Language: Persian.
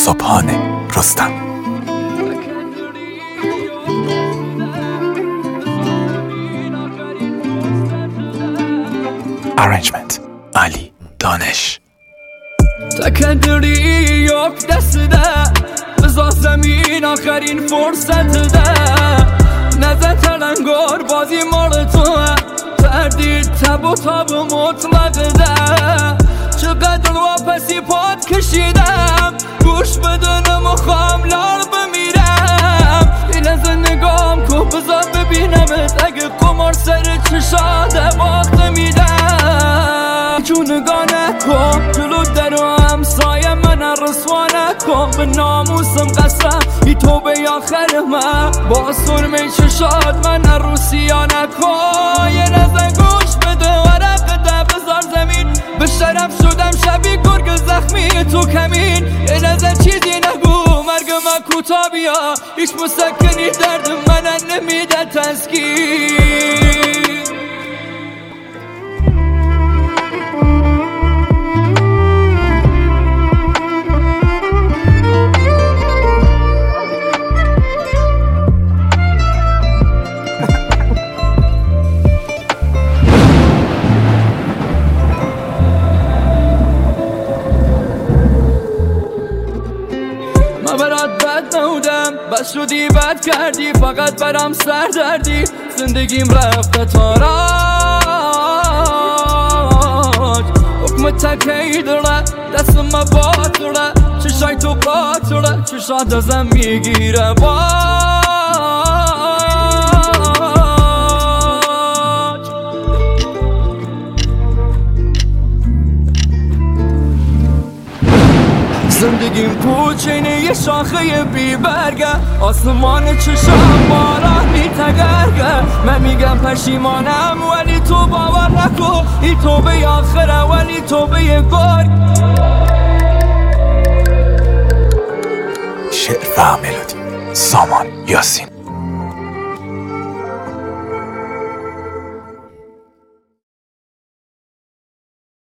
صبحانه رستم. Arrangement علی دانش. تکندری یک دسته بزا زمین آخرین فرصت ده نزد تلنگار بازی مال توه تردید تب و تاب مطلق ده چقدر واپسی پاد کشیدم گوش بدنم و خاملار بمیرم این از نگام که بزا ببینمت اگه قمار سر چشاده باخت میدم جونگاه نکن جلو در و همسایه من رسوا نکن به ناموسم قسم ای توبه آخر من با سرمه چشاد من روسیا نکن یه نزن گوش بده ورق ده بزار زمین به شرف شدم شبیه گرگ زخمی تو کمین یه نزن چیزی نگو مرگ من کوتا بیا هیچ مسکنی درد من نمیده تسکین برات بد نبودم بس شدی بد کردی فقط برام سر دردی زندگیم رفته تاراج حکم تکی داره دستم با توره چشای تو قاطره چشات ازم میگیره زندگیم پوچینه یه شاخه بی برگه آسمان چشم باران میتگرگه من میگم پشیمانم ولی تو باور نکن این توبه آخره ولی توبه گرگ. شعر و ملودی سامان یاسین.